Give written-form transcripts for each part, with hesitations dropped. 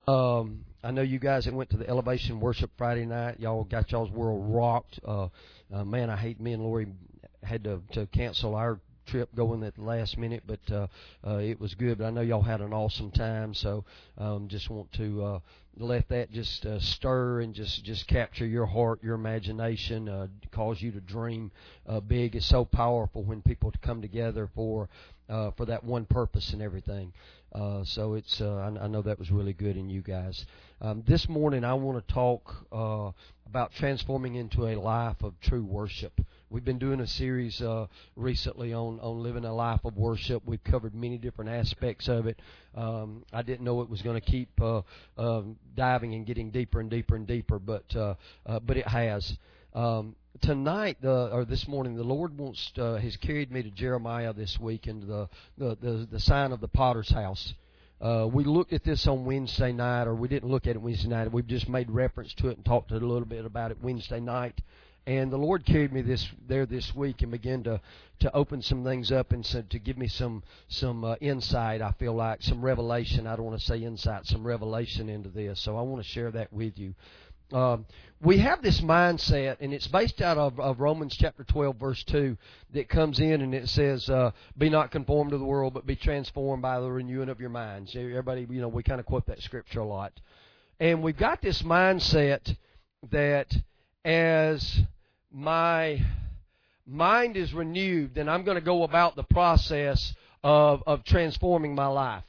I know you guys that went to the Elevation Worship Friday night. Y'all got y'all's world rocked. Man, I hate me and Lori had to cancel our trip going at the last minute, but it was good. But I know y'all had an awesome time, so just want to let that just stir and just capture your heart, your imagination, cause you to dream big. It's so powerful when people come together for that one purpose and everything. So it's I know that was really good in you guys. This morning I want to talk about transforming into a life of true worship. We've been doing a series recently on living a life of worship. We've covered many different aspects of it. I didn't know it was going to keep diving and getting deeper and deeper and deeper, but it has. Tonight, or this morning, the Lord has carried me to Jeremiah this week into the sign of the potter's house. We looked at this on Wednesday night, or we didn't look at it Wednesday night. We've just made reference to it and talked a little bit about it Wednesday night. And the Lord carried me there this week and began to open some things up and to give me some insight. I feel like some revelation. I don't want to say insight, some revelation into this. So I want to share that with you. We have this mindset, and it's based out of Romans chapter 12, verse 2, that comes in and it says, be not conformed to the world, but be transformed by the renewing of your minds. Everybody, we kind of quote that scripture a lot. And we've got this mindset that as my mind is renewed, then I'm going to go about the process of transforming my life.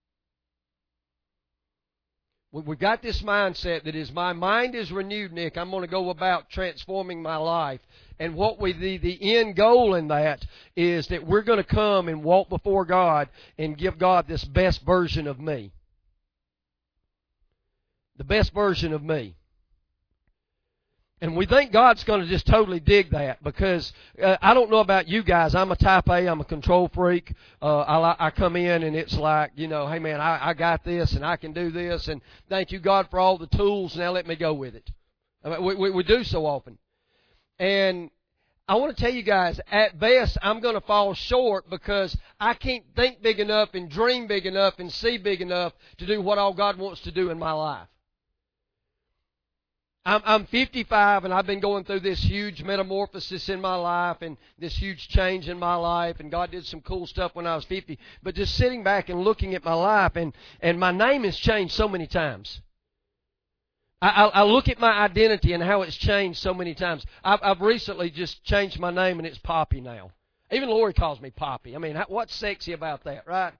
We've got this mindset that as my mind is renewed, Nick, I'm going to go about transforming my life. And the end goal in that is that we're going to come and walk before God and give God this best version of me. The best version of me. And we think God's going to just totally dig that because I don't know about you guys. I'm a type A. I'm a control freak. I come in and it's like, hey man, I got this and I can do this and thank you God for all the tools. Now let me go with it. I mean, we do so often. And I want to tell you guys, at best, I'm going to fall short because I can't think big enough and dream big enough and see big enough to do what all God wants to do in my life. I'm 55 and I've been going through this huge metamorphosis in my life and this huge change in my life, and God did some cool stuff when I was 50. But just sitting back and looking at my life, and my name has changed so many times. I look at my identity and how it's changed so many times. I've recently just changed my name and it's Poppy now. Even Lori calls me Poppy. I mean, what's sexy about that, right?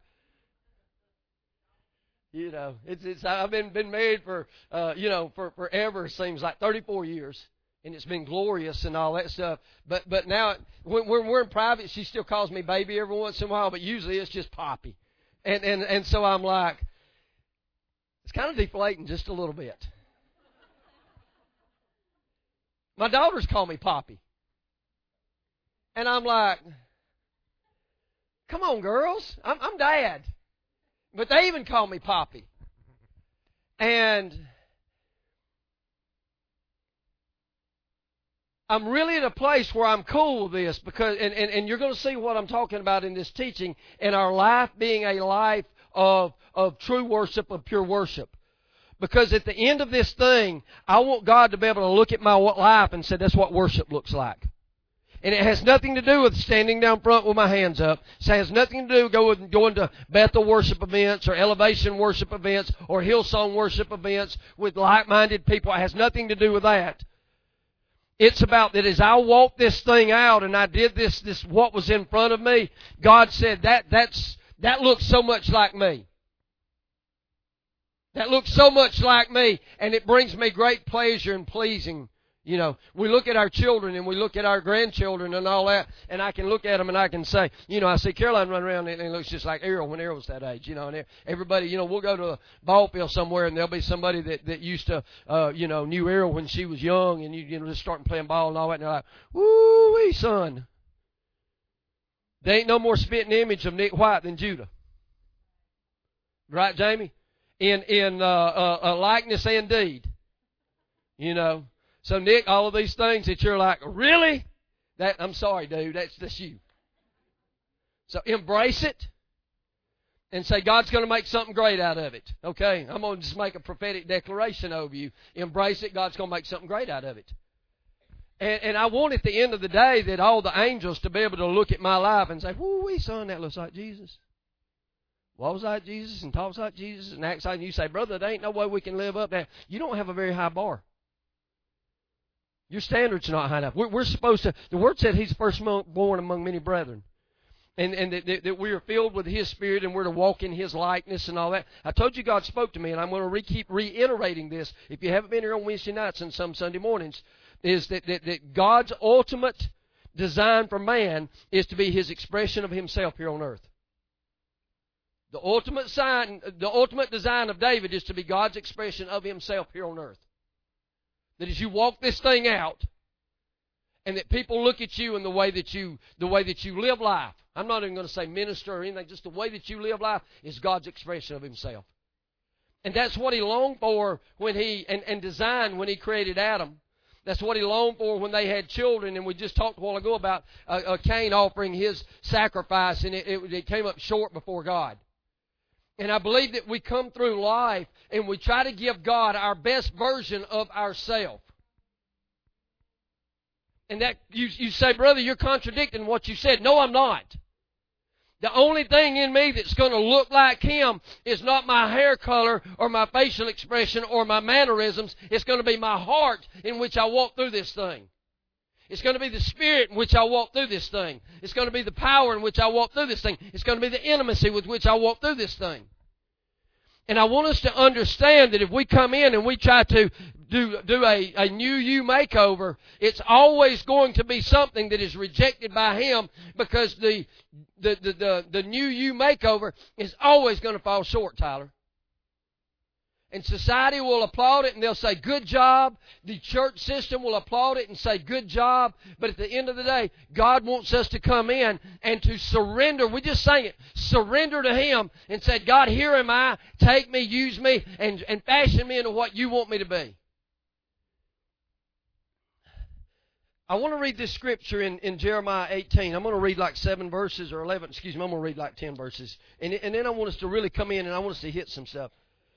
I've been married for forever. It seems like 34 years, and it's been glorious and all that stuff. But now when we're in private, she still calls me baby every once in a while, but usually it's just Poppy, and so I'm like, it's kind of deflating just a little bit. My daughters call me Poppy, and I'm like, come on, girls, I'm Dad. But they even call me Poppy. And I'm really in a place where I'm cool with this because, and you're going to see what I'm talking about in this teaching, and our life being a life of true worship, of pure worship. Because at the end of this thing, I want God to be able to look at my life and say, that's what worship looks like. And it has nothing to do with standing down front with my hands up. It has nothing to do with going to Bethel worship events or Elevation worship events or Hillsong worship events with like-minded people. It has nothing to do with that. It's about that as I walked this thing out and I did this what was in front of me, God said, that looks so much like me. That looks so much like me, and it brings me great pleasure and pleasing. We look at our children and we look at our grandchildren and all that, and I can look at them and I can say, I see Caroline run around and it looks just like Errol when Errol was that age, and everybody, we'll go to a ball field somewhere and there'll be somebody that used to, knew Errol when she was young and just starting playing ball and all that, and they're like, woo-wee, son. There ain't no more spitting image of Nick White than Judah. Right, Jamie? In likeness and deed. So, Nick, all of these things that you're like, really? I'm sorry, dude, that's you. So embrace it. and say, God's going to make something great out of it. Okay, I'm going to just make a prophetic declaration over you. Embrace it. God's going to make something great out of it. And I want at the end of the day that all the angels to be able to look at my life and say, whoo-wee, son, that looks like Jesus. Walks like Jesus and talks like Jesus and acts like, and you say, brother, there ain't no way we can live up there. You don't have a very high bar. Your standard's not high enough. We're supposed to, the Word said He's the firstborn among many brethren. And that we are filled with His Spirit and we're to walk in His likeness and all that. I told you God spoke to me, and I'm going to keep reiterating this. If you haven't been here on Wednesday nights and some Sunday mornings, is that God's ultimate design for man is to be His expression of Himself here on earth. The ultimate design of David is to be God's expression of Himself here on earth. That as you walk this thing out, and that people look at you in the way that you live life. I'm not even going to say minister or anything. Just the way that you live life is God's expression of Himself. And that's what He longed for when He and designed when He created Adam. That's what He longed for when they had children. And we just talked a while ago about Cain offering his sacrifice, and it came up short before God. And I believe that we come through life and we try to give God our best version of ourselves. And that you say, brother, you're contradicting what you said. No, I'm not. The only thing in me that's going to look like Him is not my hair color or my facial expression or my mannerisms. It's going to be my heart in which I walk through this thing. It's going to be the Spirit in which I walk through this thing. It's going to be the power in which I walk through this thing. It's going to be the intimacy with which I walk through this thing. And I want us to understand that if we come in and we try to do a new you makeover, it's always going to be something that is rejected by Him, because the new you makeover is always going to fall short, Tyler. And society will applaud it and they'll say, good job. The church system will applaud it and say, good job. But at the end of the day, God wants us to come in and to surrender. We just sang it. Surrender to Him and say, God, here am I. Take me, use me, and fashion me into what You want me to be. I want to read this scripture in Jeremiah 18. I'm going to read like 7 verses or 11. I'm going to read like 10 verses. And then I want us to really come in and I want us to hit some stuff.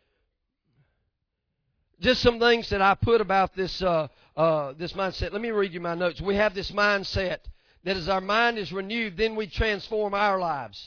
Just some things that I put about this mindset. Let me read you my notes. We have this mindset that as our mind is renewed, then we transform our lives.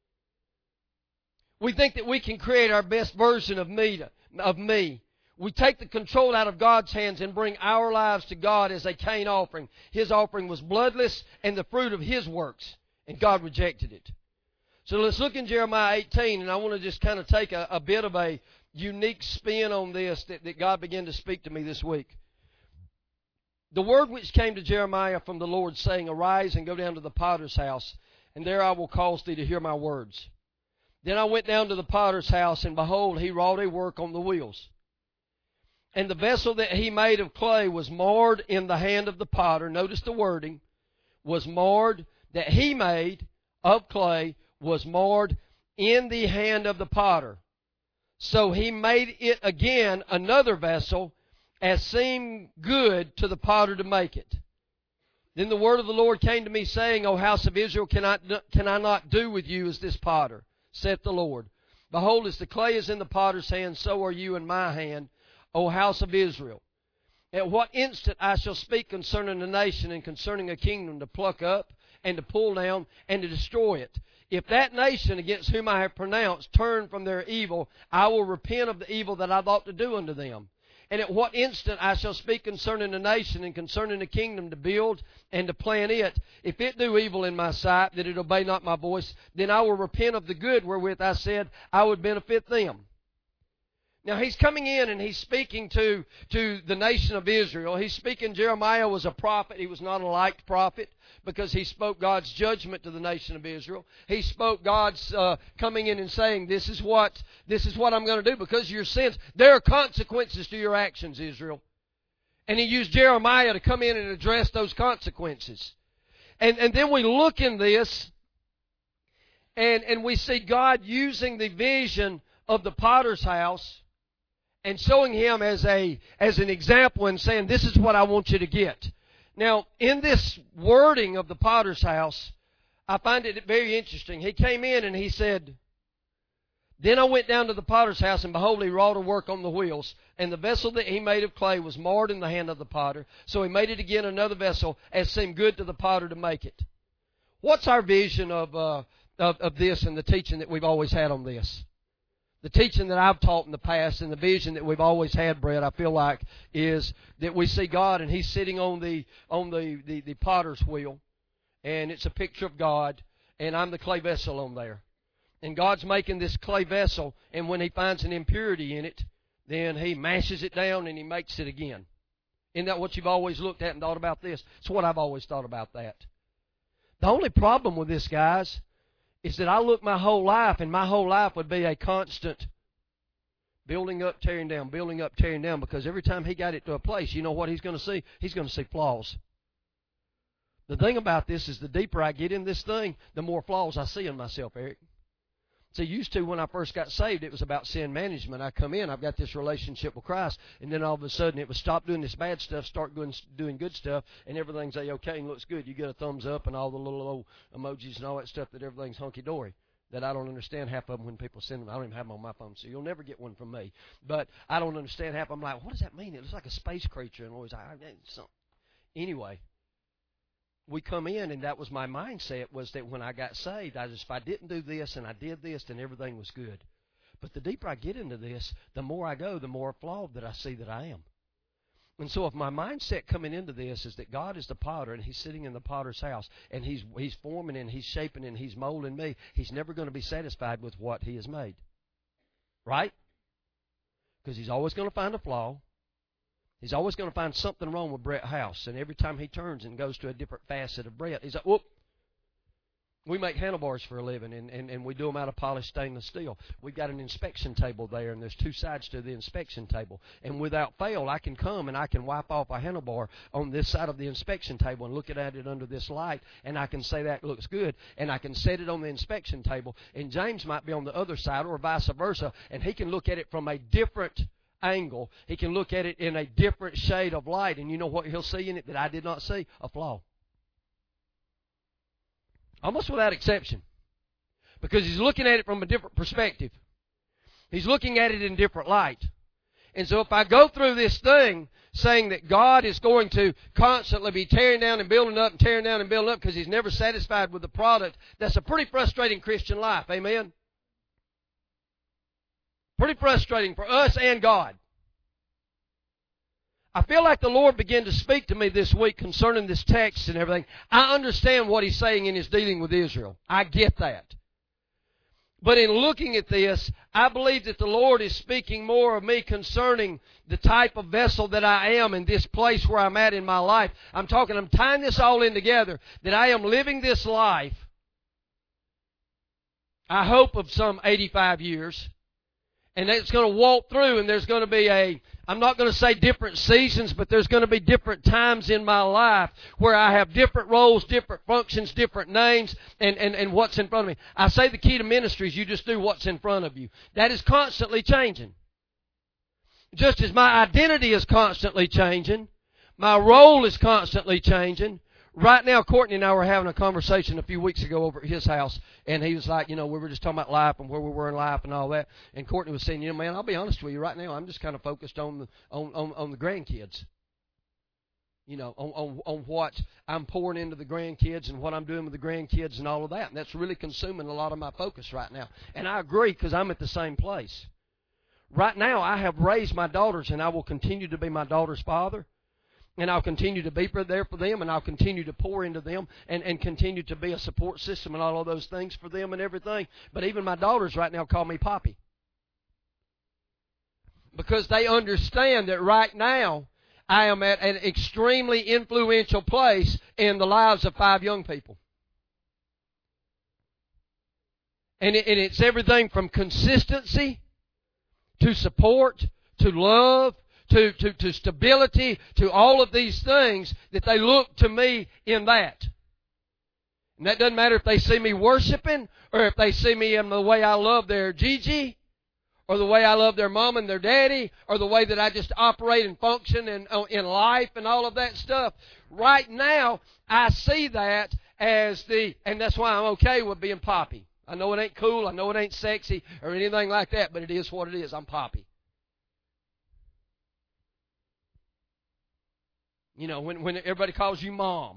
We think that we can create our best version of me. We take the control out of God's hands and bring our lives to God as a Cain offering. His offering was bloodless and the fruit of his works, and God rejected it. So let's look in Jeremiah 18, and I want to just kind of take a bit of a unique spin on this that God began to speak to me this week. The word which came to Jeremiah from the Lord, saying, Arise and go down to the potter's house, and there I will cause thee to hear my words. Then I went down to the potter's house, and behold, he wrought a work on the wheels. And the vessel that he made of clay was marred in the hand of the potter. Notice the wording. Was marred, that he made of clay, was marred in the hand of the potter. So he made it again another vessel, as seemed good to the potter to make it. Then the word of the Lord came to me, saying, O house of Israel, can I not do with you as this potter, saith the Lord? Behold, as the clay is in the potter's hand, so are you in my hand, O house of Israel. At what instant I shall speak concerning a nation and concerning a kingdom, to pluck up and to pull down and to destroy it. If that nation against whom I have pronounced turn from their evil, I will repent of the evil that I thought to do unto them. And at what instant I shall speak concerning a nation and concerning a kingdom, to build and to plant it. If it do evil in my sight, that it obey not my voice, then I will repent of the good wherewith I said I would benefit them. Now he's coming in and he's speaking to the nation of Israel. He's speaking, Jeremiah was a prophet. He was not a liked prophet because he spoke God's judgment to the nation of Israel. He spoke God's coming in and saying, this is what I'm going to do because of your sins. There are consequences to your actions, Israel. And he used Jeremiah to come in and address those consequences. And then we look in this and we see God using the vision of the potter's house and showing him as an example and saying, this is what I want you to get. Now, in this wording of the potter's house, I find it very interesting. He came in and he said, Then I went down to the potter's house, and behold, he wrought a work on the wheels. And the vessel that he made of clay was marred in the hand of the potter. So he made it again another vessel, as seemed good to the potter to make it. What's our vision of this and the teaching that we've always had on this? The teaching that I've taught in the past and the vision that we've always had, Brett, I feel like, is that we see God and He's sitting on the potter's wheel, and it's a picture of God, and I'm the clay vessel on there. And God's making this clay vessel, and when He finds an impurity in it, then He mashes it down and He makes it again. Isn't that what you've always looked at and thought about this? It's what I've always thought about that. The only problem with this, guys, is that I look my whole life, and my whole life would be a constant building up, tearing down, building up, tearing down, because every time He got it to a place, you know what He's going to see? He's going to see flaws. The thing about this is the deeper I get in this thing, the more flaws I see in myself, Eric. See, used to, when I first got saved, it was about sin management. I come in, I've got this relationship with Christ, and then all of a sudden it was stop doing this bad stuff, start doing good stuff, and everything's okay and looks good. You get a thumbs up and all the little old emojis and all that stuff, that everything's hunky-dory. That I don't understand half of them when people send them. I don't even have them on my phone, so you'll never get one from me. But I don't understand half of them. I'm like, what does that mean? It looks like a space creature. And always, something. Anyway, we come in, and that was my mindset, was that when I got saved, if I didn't do this and I did this, then everything was good. But the deeper I get into this, the more I go, the more flawed that I see that I am. And so if my mindset coming into this is that God is the potter, and He's sitting in the potter's house, and He's forming and He's shaping and He's molding me, He's never going to be satisfied with what He has made. Right? Because He's always going to find a flaw. He's always going to find something wrong with Brett House. And every time he turns and goes to a different facet of Brett, he's like, whoop. We make handlebars for a living, and we do them out of polished stainless steel. We've got an inspection table there, and there's two sides to the inspection table. And without fail, I can come and I can wipe off a handlebar on this side of the inspection table and look at it under this light, and I can say that looks good, and I can set it on the inspection table. And James might be on the other side, or vice versa, and he can look at it from a different angle. He can look at it in a different shade of light, and you know what he'll see in it that I did not see? A flaw. Almost without exception. Because he's looking at it from a different perspective. He's looking at it in different light. And so if I go through this thing saying that God is going to constantly be tearing down and building up and tearing down and building up because He's never satisfied with the product, that's a pretty frustrating Christian life. Amen? Pretty frustrating for us and God. I feel like the Lord began to speak to me this week concerning this text and everything. I understand what He's saying in His dealing with Israel. I get that. But in looking at this, I believe that the Lord is speaking more of me concerning the type of vessel that I am in this place where I'm at in my life. I'm tying this all in together, that I am living this life, I hope of some 85 years, and it's going to walk through, and there's going to be I'm not going to say different seasons, but there's going to be different times in my life where I have different roles, different functions, different names, and what's in front of me. I say the key to ministry is you just do what's in front of you. That is constantly changing. Just as my identity is constantly changing, my role is constantly changing. Right now, Courtney and I were having a conversation a few weeks ago over at his house, and he was like, we were just talking about life and where we were in life and all that. And Courtney was saying, man, I'll be honest with you, right now I'm just kind of focused on the grandkids. On what I'm pouring into the grandkids and what I'm doing with the grandkids and all of that. And that's really consuming a lot of my focus right now. And I agree, because I'm at the same place. Right now, I have raised my daughters, and I will continue to be my daughter's father. And I'll continue to be there for them, and I'll continue to pour into them and continue to be a support system and all of those things for them and everything. But even my daughters right now call me Poppy. Because they understand that right now I am at an extremely influential place in the lives of 5 young people. And it's everything from consistency to support to love to stability, to all of these things, that they look to me in that. And that doesn't matter if they see me worshiping, or if they see me in the way I love their Gigi, or the way I love their mom and their daddy, or the way that I just operate and function in life and all of that stuff. Right now, I see that as and that's why I'm okay with being Poppy. I know it ain't cool. I know it ain't sexy or anything like that, but it is what it is. I'm Poppy. You know, when everybody calls you Mom.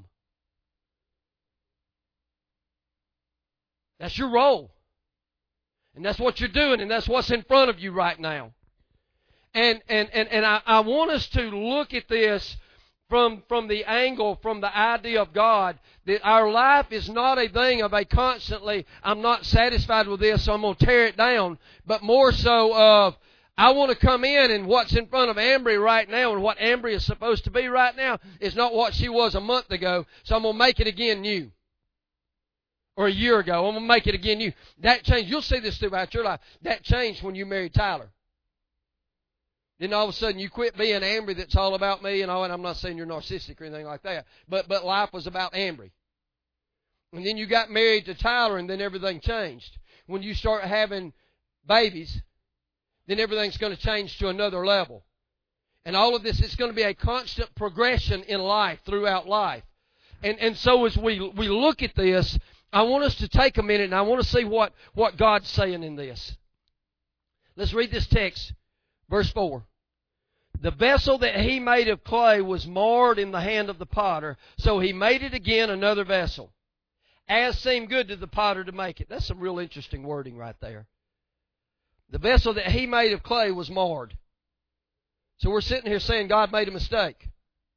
That's your role. And that's what you're doing, and that's what's in front of you right now. And I want us to look at this from the angle, from the idea of God, that our life is not a thing of a constantly, I'm not satisfied with this, so I'm going to tear it down, but more so of, I want to come in, and what's in front of Ambry right now, and what Ambry is supposed to be right now, is not what she was a month ago, so I'm going to make it again new. Or a year ago, I'm going to make it again new. That changed. You'll see this throughout your life. That changed when you married Tyler. Then all of a sudden you quit being Ambry that's all about me and all, and I'm not saying you're narcissistic or anything like that, but life was about Ambry. And then you got married to Tyler, and then everything changed. When you start having babies, then everything's going to change to another level. And all of this, it's going to be a constant progression in life, throughout life. And so as we look at this, I want us to take a minute, and I want to see what God's saying in this. Let's read this text, verse 4. The vessel that he made of clay was marred in the hand of the potter, so he made it again another vessel, as seemed good to the potter to make it. That's some real interesting wording right there. The vessel that he made of clay was marred. So we're sitting here saying God made a mistake.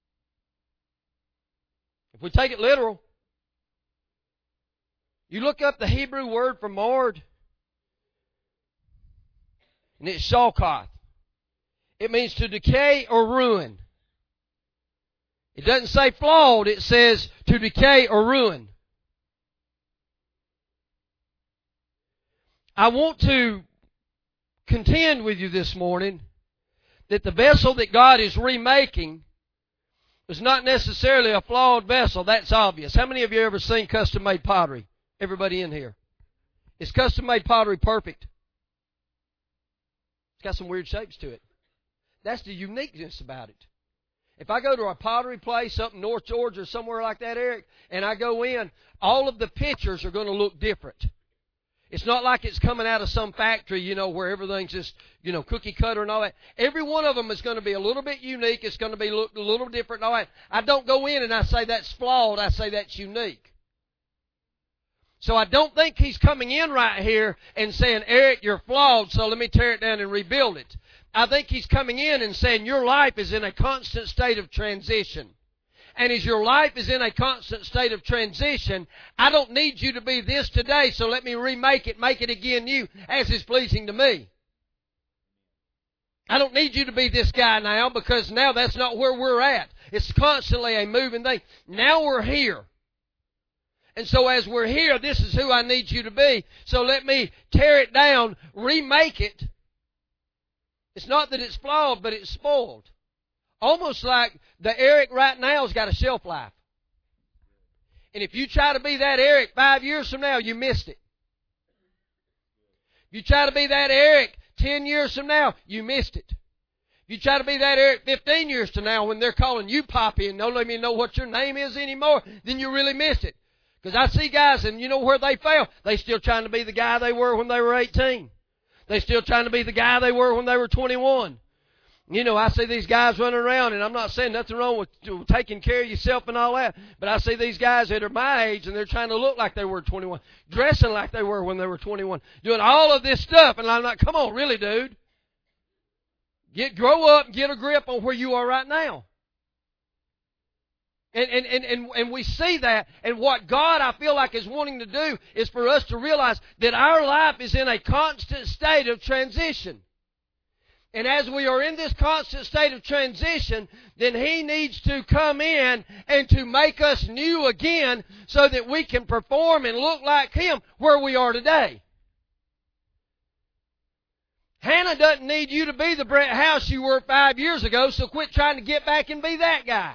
If we take it literal, you look up the Hebrew word for marred, and it's shalkoth. It means to decay or ruin. It doesn't say flawed, it says to decay or ruin. I want to contend with you this morning that the vessel that God is remaking is not necessarily a flawed vessel. That's obvious. How many of you ever seen custom-made pottery? Everybody in here. Is custom-made pottery perfect? It's got some weird shapes to it. That's the uniqueness about it. If I go to a pottery place up in North Georgia or somewhere like that, Eric, and I go in, all of the pictures are going to look different. It's not like it's coming out of some factory, you know, where everything's just, you know, cookie cutter and all that. Every one of them is going to be a little bit unique. It's going to be a little different and all that. I don't go in and I say that's flawed. I say that's unique. So I don't think he's coming in right here and saying, Eric, you're flawed, so let me tear it down and rebuild it. I think he's coming in and saying your life is in a constant state of transition. And as your life is in a constant state of transition, I don't need you to be this today, so let me remake it, make it again new, as is pleasing to me. I don't need you to be this guy now, because now that's not where we're at. It's constantly a moving thing. Now we're here. And so as we're here, this is who I need you to be. So let me tear it down, remake it. It's not that it's flawed, but it's spoiled. Almost like the Eric right now has got a shelf life. And if you try to be that Eric 5 years from now, you missed it. If you try to be that Eric 10 years from now, you missed it. If you try to be that Eric 15 years from now when they're calling you Poppy and don't let me know what your name is anymore, then you really missed it. Because I see guys, and you know where they fail? They still trying to be the guy they were when they were 18. They still trying to be the guy they were when they were 21. You know, I see these guys running around, and I'm not saying nothing wrong with taking care of yourself and all that, but I see these guys that are my age, and they're trying to look like they were 21, dressing like they were when they were 21, doing all of this stuff, and I'm like, come on, really, dude? Grow up and get a grip on where you are right now. And we see that, and what God, I feel like, is wanting to do is for us to realize that our life is in a constant state of transition. And as we are in this constant state of transition, then He needs to come in and to make us new again so that we can perform and look like Him where we are today. Hannah doesn't need you to be the Brett House you were 5 years ago, so quit trying to get back and be that guy.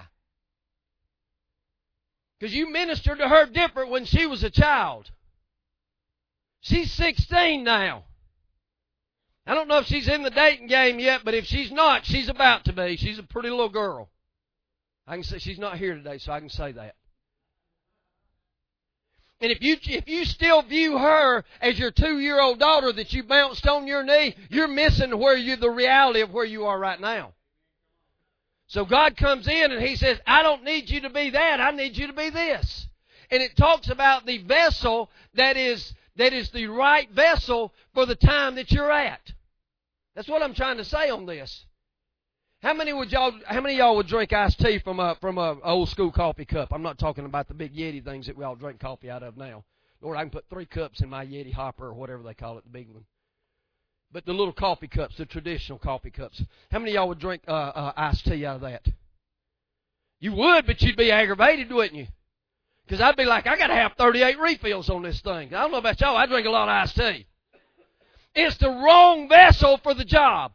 Because you ministered to her different when she was a child. She's 16 now. I don't know if she's in the dating game yet, but if she's not, she's about to be. She's a pretty little girl. I can say she's not here today, so I can say that. And if you still view her as your 2-year-old daughter that you bounced on your knee, you're missing the reality of where you are right now. So God comes in and He says, I don't need you to be that. I need you to be this. And it talks about the vessel that is the right vessel for the time that you're at. That's what I'm trying to say on this. How many of y'all would drink iced tea from a old school coffee cup? I'm not talking about the big Yeti things that we all drink coffee out of now. Lord, I can put 3 cups in my Yeti hopper or whatever they call it, the big one. But the little coffee cups, the traditional coffee cups. How many of y'all would drink iced tea out of that? You would, but you'd be aggravated, wouldn't you? Because I'd be like, I got to have 38 refills on this thing. I don't know about y'all, I drink a lot of iced tea. It's the wrong vessel for the job.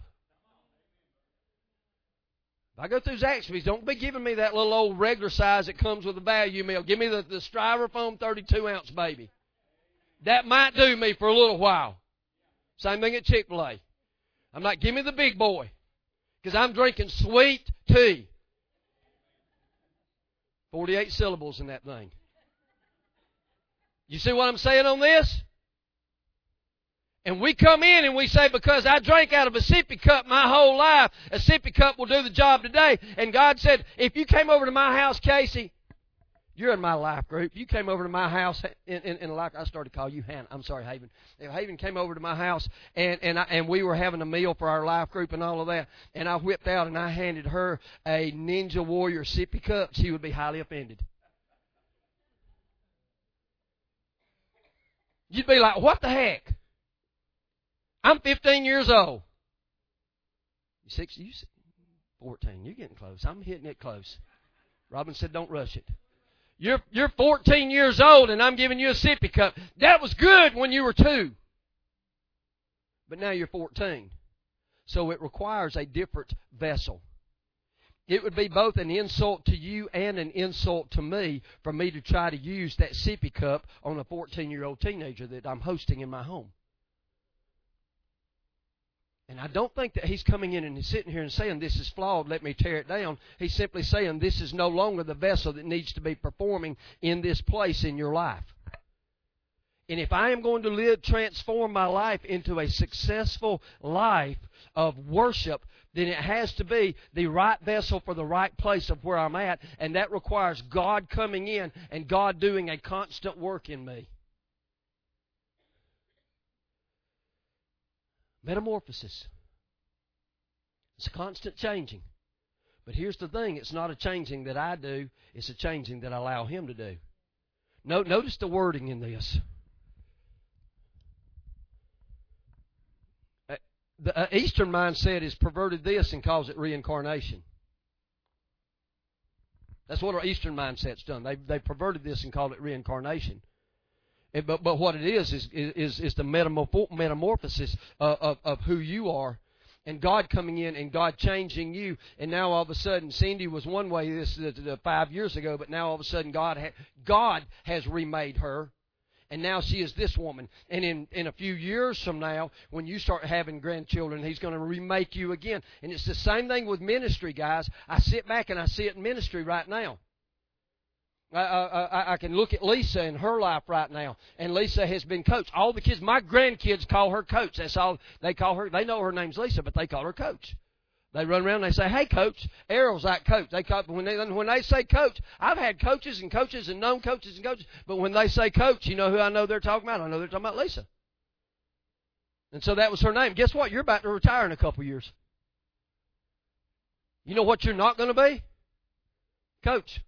If I go through Zaxby's, don't be giving me that little old regular size that comes with a value meal. Give me the Styrofoam 32-ounce baby. That might do me for a little while. Same thing at Chick-fil-A. I'm like, give me the big boy. Because I'm drinking sweet tea. 48 syllables in that thing. You see what I'm saying on this? And we come in and we say, because I drank out of a sippy cup my whole life, a sippy cup will do the job today. And God said, if you came over to my house, Casey, you're in my life group. You came over to my house, and like I started to call you Hannah. I'm sorry, Haven. If Haven came over to my house, and we were having a meal for our life group and all of that, and I whipped out and I handed her a Ninja Warrior sippy cup, she would be highly offended. You'd be like, what the heck? I'm 15 years old. You 16? You 14. You're getting close. I'm hitting it close. Robin said, don't rush it. You're 14 years old and I'm giving you a sippy cup. That was good when you were 2. But now you're 14. So it requires a different vessel. It would be both an insult to you and an insult to me for me to try to use that sippy cup on a 14-year-old teenager that I'm hosting in my home. And I don't think that He's coming in and He's sitting here and saying, this is flawed, let me tear it down. He's simply saying, this is no longer the vessel that needs to be performing in this place in your life. And if I am going to transform my life into a successful life of worship, then it has to be the right vessel for the right place of where I'm at. And that requires God coming in and God doing a constant work in me. Metamorphosis. It's a constant changing. But here's the thing. It's not a changing that I do. It's a changing that I allow Him to do. Notice the wording in this. The Eastern mindset has perverted this and calls it reincarnation. That's what our Eastern mindset's done. They've perverted this and called it reincarnation. But what it is the metamorphosis of who you are, and God coming in and God changing you. And now all of a sudden, Cindy was one way this 5 years ago, but now all of a sudden God has remade her, and now she is this woman. And in a few years from now, when you start having grandchildren, He's going to remake you again. And it's the same thing with ministry, guys. I sit back and I see it in ministry right now. I can look at Lisa in her life right now, and Lisa has been coached. All the kids, my grandkids call her Coach. That's all they call her. They know her name's Lisa, but they call her Coach. They run around and they say, "Hey, Coach." Errol's like Coach. When they say Coach, I've had coaches and coaches and known coaches and coaches, but when they say Coach, you know who I know they're talking about? I know they're talking about Lisa. And so that was her name. Guess what? You're about to retire in a couple years. You know what you're not going to be? Coach.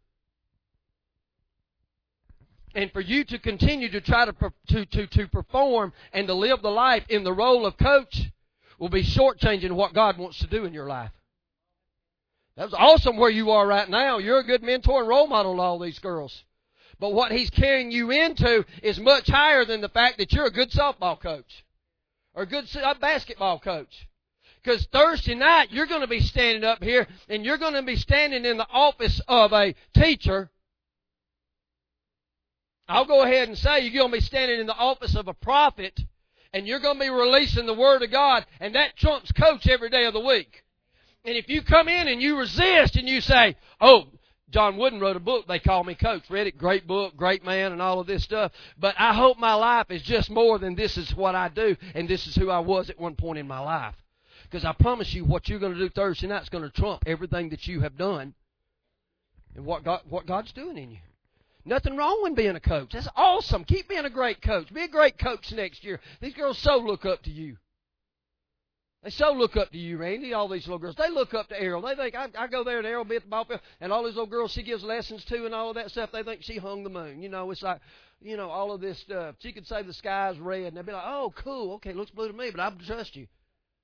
And for you to continue to try to perform and to live the life in the role of coach will be shortchanging what God wants to do in your life. That's awesome where you are right now. You're a good mentor and role model to all these girls. But what He's carrying you into is much higher than the fact that you're a good softball coach or a good basketball coach. Because Thursday night, you're going to be standing up here and you're going to be standing in the office of a teacher. I'll go ahead and say you're going to be standing in the office of a prophet, and you're going to be releasing the Word of God, and that trumps coach every day of the week. And if you come in and you resist and you say, "Oh, John Wooden wrote a book, They Call Me Coach. Read it, great book, great man, and all of this stuff. But I hope my life is just more than this is what I do, and this is who I was at one point in my life. Because I promise you, what you're going to do Thursday night is going to trump everything that you have done and what God's doing in you. Nothing wrong with being a coach. That's awesome. Keep being a great coach. Be a great coach next year. These girls so look up to you. They so look up to you, Randy, all these little girls. They look up to Errol. They think, I go there and Errol be at the ball field, and all these little girls she gives lessons to and all of that stuff, they think she hung the moon. You know, it's like, you know, all of this stuff. She could say the sky's red, and they'd be like, oh, cool, okay, looks blue to me, but I trust you.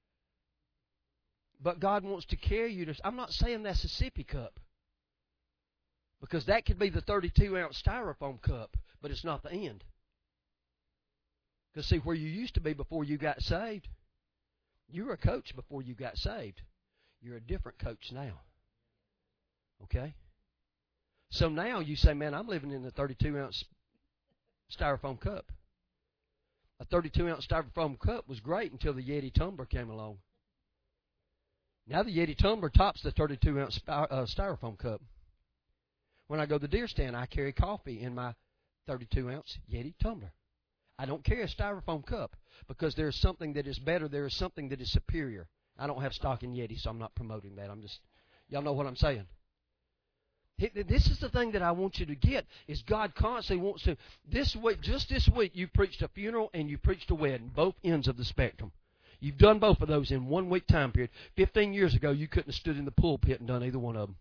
But God wants to carry you to, I'm not saying that's a sippy cup, because that could be the 32-ounce styrofoam cup, but it's not the end. Because see, where you used to be before you got saved, you were a coach before you got saved. You're a different coach now. Okay? So now you say, man, I'm living in a 32-ounce styrofoam cup. A 32-ounce styrofoam cup was great until the Yeti tumbler came along. Now the Yeti tumbler tops the 32-ounce styrofoam cup. When I go to the deer stand, I carry coffee in my 32-ounce Yeti tumbler. I don't carry a styrofoam cup because there is something that is better. There is something that is superior. I don't have stock in Yeti, so I'm not promoting that. Y'all know what I'm saying. This is the thing that I want you to get, is God constantly wants to, just this week, you preached a funeral and you preached a wedding, both ends of the spectrum. You've done both of those in 1 week time period. 15 years ago, you couldn't have stood in the pulpit and done either one of them.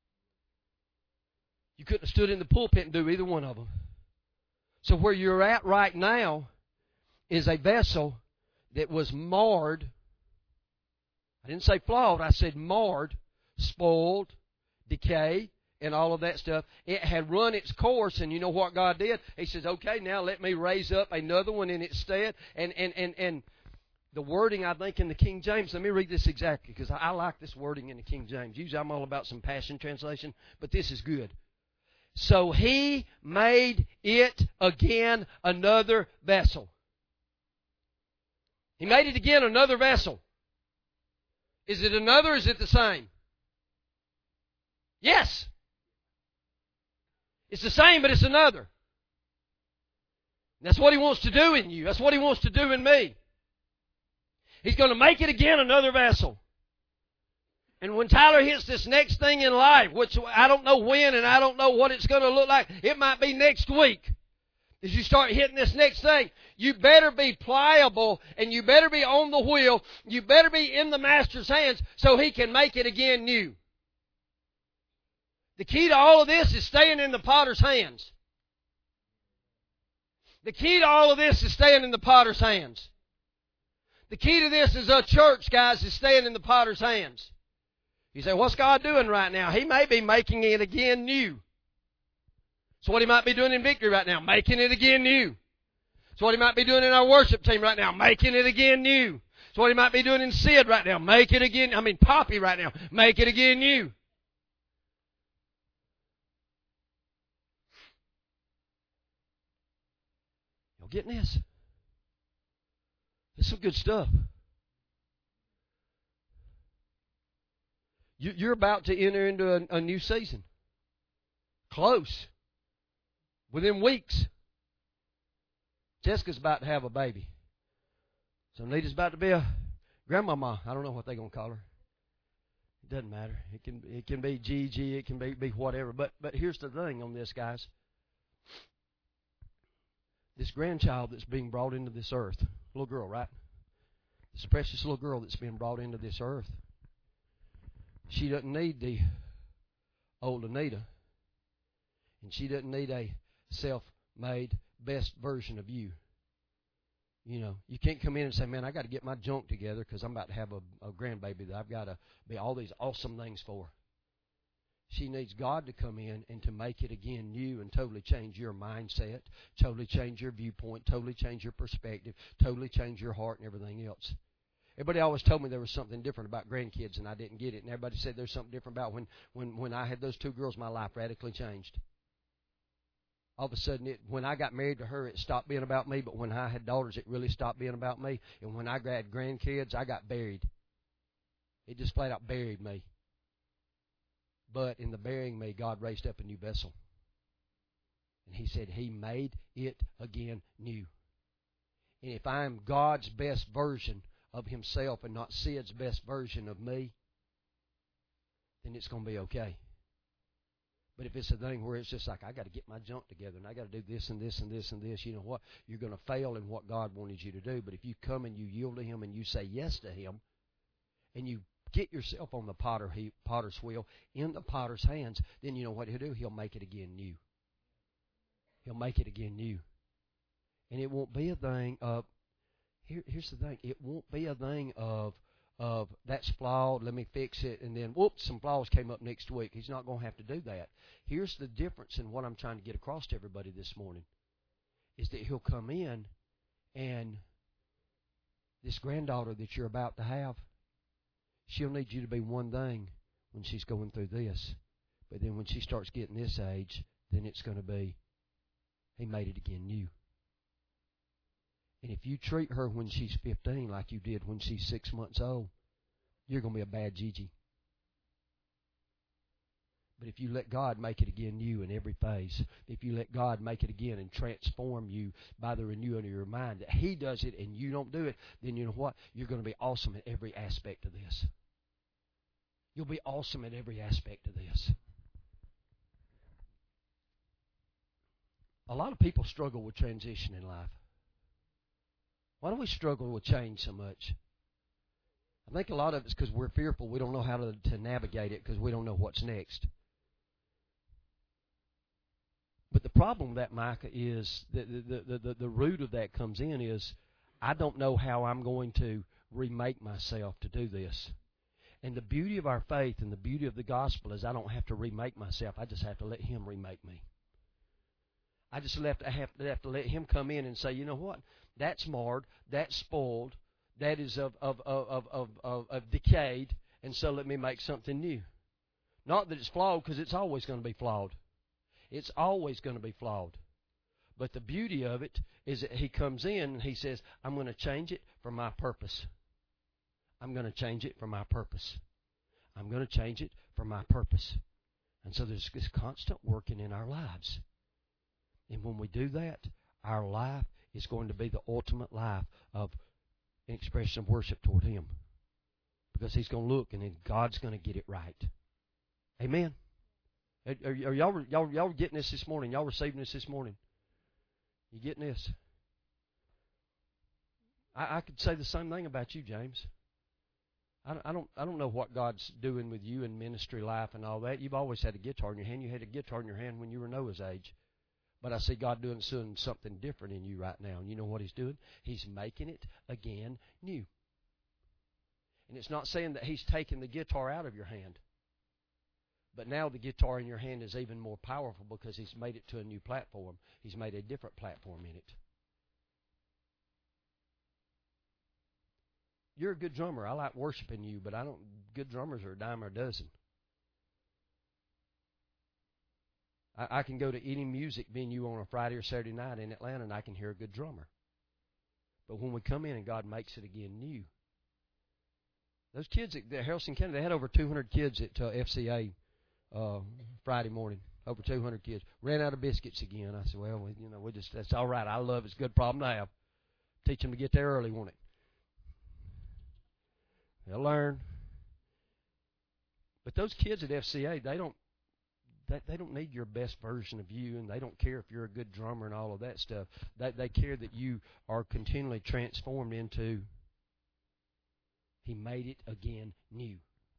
You couldn't have stood in the pulpit and do either one of them. So where you're at right now is a vessel that was marred. I didn't say flawed. I said marred, spoiled, decayed, and all of that stuff. It had run its course, and you know what God did? He says, okay, now let me raise up another one in its stead. And the wording, I think, in the King James, let me read this exactly, because I like this wording in the King James. Usually I'm all about some Passion Translation, but this is good. So he made it again another vessel. He made it again another vessel. Is it another or is it the same? Yes. It's the same, but it's another. That's what he wants to do in you. That's what he wants to do in me. He's going to make it again another vessel. And when Tyler hits this next thing in life, which I don't know when and I don't know what it's going to look like, it might be next week. As you start hitting this next thing, you better be pliable and you better be on the wheel. You better be in the Master's hands so He can make it again new. The key to all of this is staying in the Potter's hands. The key to all of this is staying in the Potter's hands. The key to this is a church, guys, is staying in the Potter's hands. You say, what's God doing right now? He may be making it again new. So what He might be doing in Victory right now, making it again new. So what He might be doing in our worship team right now, making it again new. So what He might be doing in Sid right now, Poppy right now, make it again new. Y'all getting this? It's some good stuff. You're about to enter into a new season. Close. Within weeks. Jessica's about to have a baby. So Nita's about to be a grandmama. I don't know what they're going to call her. It doesn't matter. It can be Gigi. It can be whatever. But here's the thing on this, guys. This grandchild that's being brought into this earth, little girl, right? This precious little girl that's being brought into this earth. She doesn't need the old Anita. And she doesn't need a self-made best version of you. You know, you can't come in and say, man, I got to get my junk together because I'm about to have a grandbaby that I've got to be all these awesome things for. She needs God to come in and to make it again new and totally change your mindset, totally change your viewpoint, totally change your perspective, totally change your heart and everything else. Everybody always told me there was something different about grandkids, and I didn't get it. And everybody said there's something different about when I had those two girls, my life radically changed. All of a sudden, when I got married to her, it stopped being about me. But when I had daughters, it really stopped being about me. And when I had grandkids, I got buried. It just flat out buried me. But in the burying me, God raised up a new vessel. And He said He made it again new. And if I am God's best version of Himself and not Sid's best version of me, then it's going to be okay. But if it's a thing where it's just like, I got to get my junk together and I got to do this and this and this and this, you know what? You're going to fail in what God wanted you to do. But if you come and you yield to Him and you say yes to Him, and you get yourself on the potter's wheel in the potter's hands, then you know what He'll do? He'll make it again new. He'll make it again new. And it won't be a thing of, here's the thing, it won't be a thing of that's flawed, let me fix it, and then, whoops, some flaws came up next week. He's not going to have to do that. Here's the difference in what I'm trying to get across to everybody this morning, is that He'll come in, and this granddaughter that you're about to have, she'll need you to be one thing when she's going through this. But then when she starts getting this age, then it's going to be, He made it again new. And if you treat her when she's 15 like you did when she's 6 months old, you're going to be a bad Gigi. But if you let God make it again new in every phase, if you let God make it again and transform you by the renewing of your mind, that He does it and you don't do it, then you know what? You're going to be awesome at every aspect of this. You'll be awesome at every aspect of this. A lot of people struggle with transition in life. Why do we struggle with change so much? I think a lot of it's because we're fearful. We don't know how to navigate it because we don't know what's next. But the problem with that, Micah, is the root of that comes in is I don't know how I'm going to remake myself to do this. And the beauty of our faith and the beauty of the gospel is I don't have to remake myself. I just have to let Him remake me. I just have to let Him come in and say, you know what? That's marred, that's spoiled, that is of decayed, and so let me make something new. Not that it's flawed, because it's always going to be flawed. It's always going to be flawed. But the beauty of it is that He comes in and He says, I'm going to change it for my purpose. I'm going to change it for my purpose. I'm going to change it for my purpose. And so there's this constant working in our lives. And when we do that, our life is going to be the ultimate life of an expression of worship toward Him. Because He's going to look and then God's going to get it right. Amen? Are y'all getting this morning? Y'all receiving this morning? You getting this? I could say the same thing about you, James. I don't know what God's doing with you in ministry life and all that. You've always had a guitar in your hand. You had a guitar in your hand when you were Noah's age. But I see God doing something different in you right now. And you know what He's doing? He's making it again new. And it's not saying that He's taking the guitar out of your hand. But now the guitar in your hand is even more powerful because He's made it to a new platform. He's made a different platform in it. You're a good drummer. I like worshiping you, but good drummers are a dime or a dozen. I can go to any music venue on a Friday or Saturday night in Atlanta and I can hear a good drummer. But when we come in and God makes it again new. Those kids at Harrison County, they had over 200 kids at FCA Friday morning. Over 200 kids. Ran out of biscuits again. I said, well, that's all right. I love it. It's a good problem to have. Teach them to get there early, won't it? They'll learn. But those kids at FCA, they don't need your best version of you, and they don't care if you're a good drummer and all of that stuff. They care that you are continually transformed into He made it again new.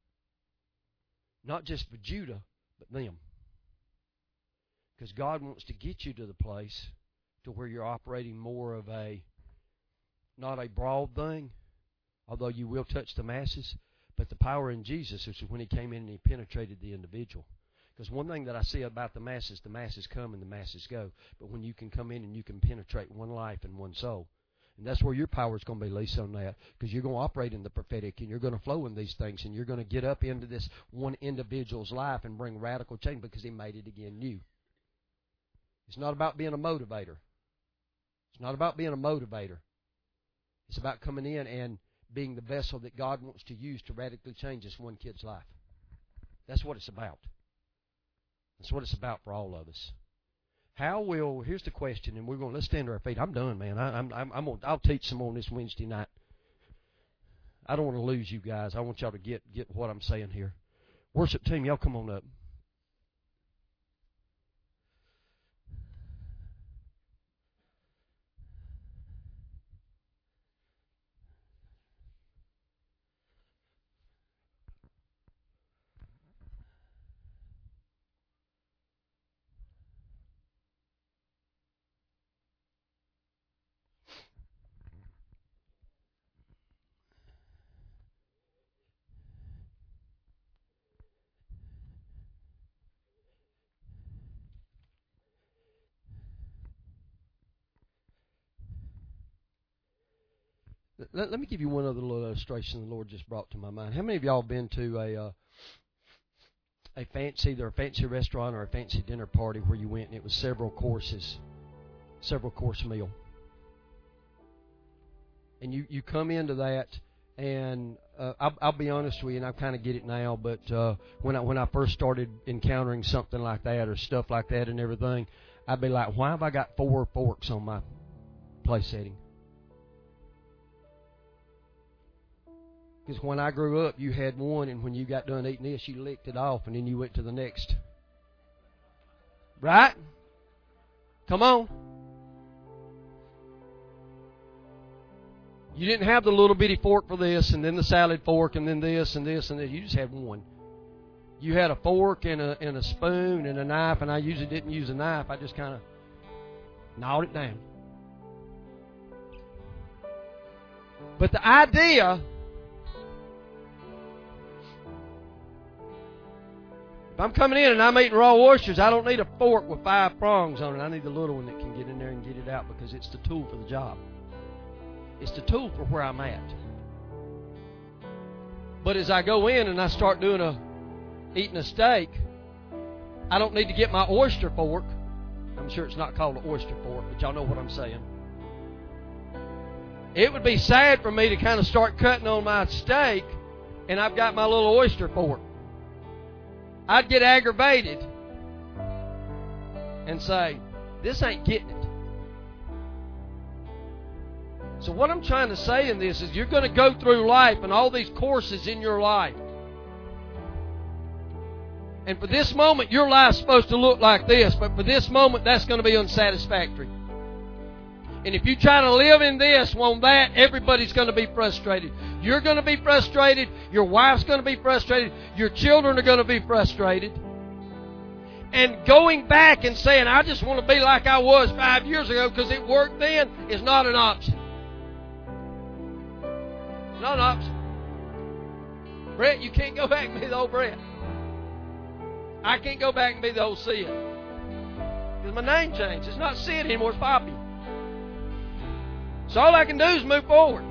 Not just for Judah, but them. Because God wants to get you to the place to where you're operating more of not a broad thing, although you will touch the masses, but the power in Jesus is when He came in and He penetrated the individual. Because one thing that I see about the masses come and the masses go. But when you can come in and you can penetrate one life and one soul, and that's where your power is going to be, Lisa, on that. Because you're going to operate in the prophetic and you're going to flow in these things and you're going to get up into this one individual's life and bring radical change because He made it again new. It's not about being a motivator. It's not about being a motivator. It's about coming in and being the vessel that God wants to use to radically change this one kid's life. That's what it's about. That's what it's about for all of us. Here's the question, and let's stand to our feet. I'm done, man. I'll teach some on this Wednesday night. I don't want to lose you guys. I want y'all to get what I'm saying here. Worship team, y'all come on up. Let me give you one other little illustration the Lord just brought to my mind. How many of y'all have been to either a fancy restaurant or a fancy dinner party where you went and it was several course meal? And you come into that, and I'll be honest with you, and I kind of get it now, but when I first started encountering something like that or stuff like that and everything, I'd be like, why have I got 4 forks on my place setting? Because when I grew up, you had one, and when you got done eating this, you licked it off, and then you went to the next. Right? Come on. You didn't have the little bitty fork for this, and then the salad fork, and then this, and this, and this. You just had one. You had a fork and a spoon and a knife, and I usually didn't use a knife. I just kind of gnawed it down. But the idea... if I'm coming in and I'm eating raw oysters, I don't need a fork with 5 prongs on it. I need the little one that can get in there and get it out because it's the tool for the job. It's the tool for where I'm at. But as I go in and I start eating a steak, I don't need to get my oyster fork. I'm sure it's not called an oyster fork, but y'all know what I'm saying. It would be sad for me to kind of start cutting on my steak and I've got my little oyster fork. I'd get aggravated and say, this ain't getting it. So what I'm trying to say in this is you're going to go through life and all these courses in your life. And for this moment, your life's supposed to look like this, but for this moment, that's going to be unsatisfactory. And if you try to live in this, on that, everybody's going to be frustrated. You're going to be frustrated. Your wife's going to be frustrated. Your children are going to be frustrated. And going back and saying, I just want to be like I was 5 years ago because it worked then, is not an option. It's not an option. Brett, you can't go back and be the old Brett. I can't go back and be the old Sid. Because my name changed. It's not Sid anymore, it's Poppy. So all I can do is move forward.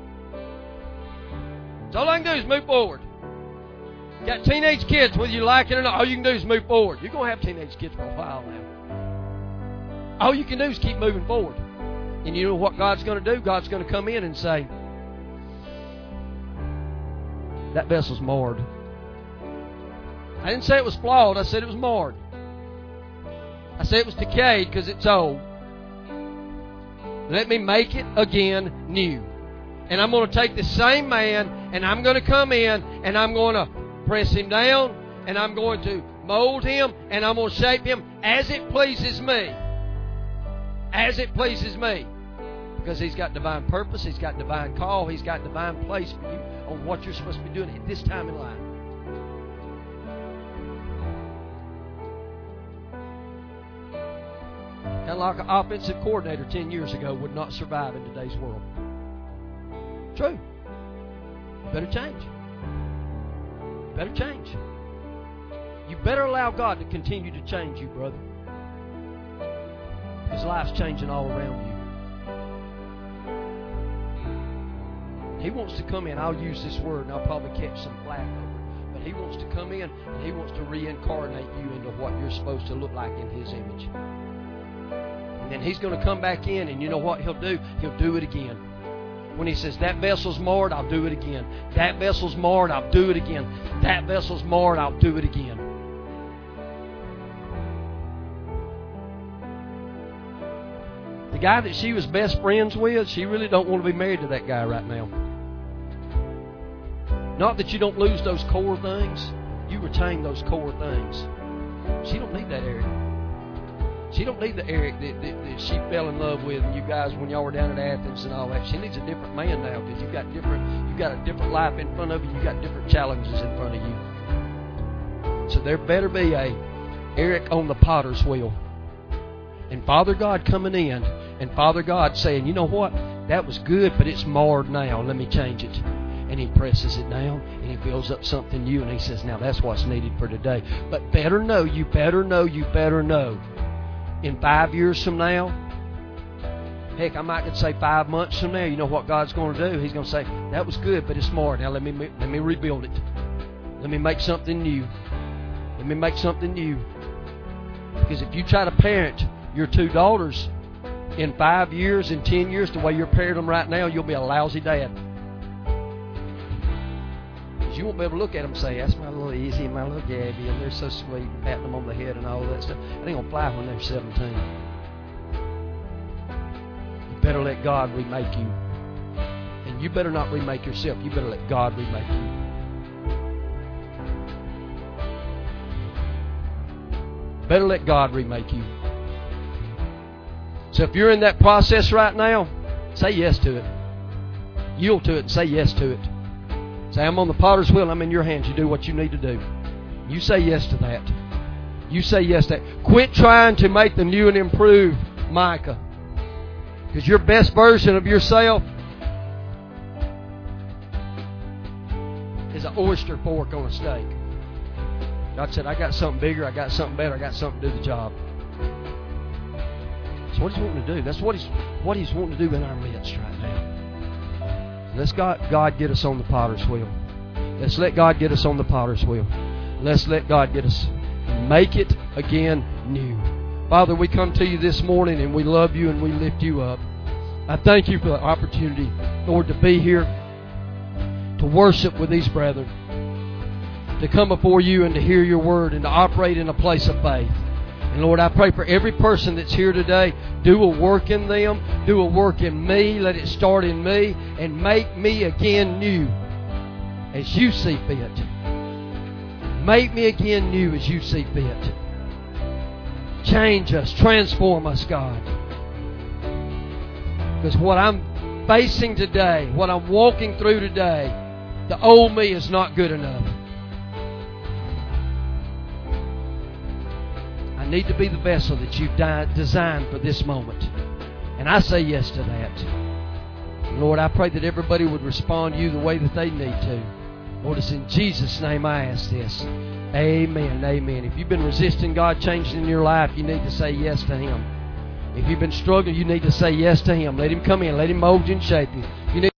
So all I can do is move forward. Got teenage kids, whether you like it or not, all you can do is move forward. You're going to have teenage kids for a while now. All you can do is keep moving forward. And you know what God's going to do? God's going to come in and say, that vessel's marred. I didn't say it was flawed. I said it was marred. I said it was decayed because it's old. Let me make it again new. And I'm going to take the same man and I'm going to come in and I'm going to press him down and I'm going to mold him and I'm going to shape him as it pleases me. As it pleases me. Because He's got divine purpose, He's got divine call, He's got divine place for you on what you're supposed to be doing at this time in life. Kind of like an offensive coordinator 10 years ago would not survive in today's world. True. You better change. You better change. You better allow God to continue to change you, brother. Because life's changing all around you. He wants to come in. I'll use this word and I'll probably catch some flack over it. But He wants to come in and He wants to reincarnate you into what you're supposed to look like in His image. And then He's going to come back in, and you know what He'll do? He'll do it again. When He says, that vessel's marred, I'll do it again. That vessel's marred, I'll do it again. That vessel's marred, I'll do it again. The guy that she was best friends with, she really don't want to be married to that guy right now. Not that you don't lose those core things. You retain those core things. She don't need that Eric. She don't need the Eric that she fell in love with, and you guys when y'all were down at Athens and all that. She needs a different man now because you've got a different life in front of you. You got different challenges in front of you. So there better be a Eric on the potter's wheel, and Father God coming in, and Father God saying, you know what? That was good, but it's marred now. Let me change it. And He presses it down, and He builds up something new, and He says, now that's what's needed for today. But better know, you better know. In 5 years from now, heck, I might say 5 months from now, you know what God's going to do? He's going to say, that was good, but it's marred. Now let me rebuild it. Let me make something new. Let me make something new. Because if you try to parent your 2 daughters in 5 years, in 10 years, the way you're parenting them right now, you'll be a lousy dad. You won't be able to look at them and say, that's my little Izzy and my little Gabby, and they're so sweet, and patting them on the head and all that stuff. It ain't going to fly when they're 17. You better let God remake you. And you better not remake yourself. You better let God remake you. Better let God remake you. So if you're in that process right now, say yes to it. Yield to it and say yes to it. Say, I'm on the potter's wheel. I'm in your hands. You do what you need to do. You say yes to that. You say yes to that. Quit trying to make the new and improved Micah. Because your best version of yourself is an oyster fork on a steak. God said, I got something bigger. I got something better. I got something to do the job. That's what He's wanting to do. That's what He's wanting to do in our midst right now. Let's God get us on the potter's wheel. Let's let God get us on the potter's wheel. Let's let God get us. Make it again new. Father, we come to you this morning and we love you and we lift you up. I thank you for the opportunity, Lord, to be here, to worship with these brethren, to come before you and to hear your word and to operate in a place of faith. And Lord, I pray for every person that's here today, do a work in them, do a work in me, let it start in me, and make me again new as you see fit. Make me again new as you see fit. Change us, transform us, God. Because what I'm facing today, what I'm walking through today, the old me is not good enough. I need to be the vessel that you've designed for this moment. And I say yes to that. Lord, I pray that everybody would respond to you the way that they need to. Lord, it's in Jesus' name I ask this. Amen and amen. If you've been resisting God changing in your life, you need to say yes to Him. If you've been struggling, you need to say yes to Him. Let Him come in. Let Him mold you and shape you. You need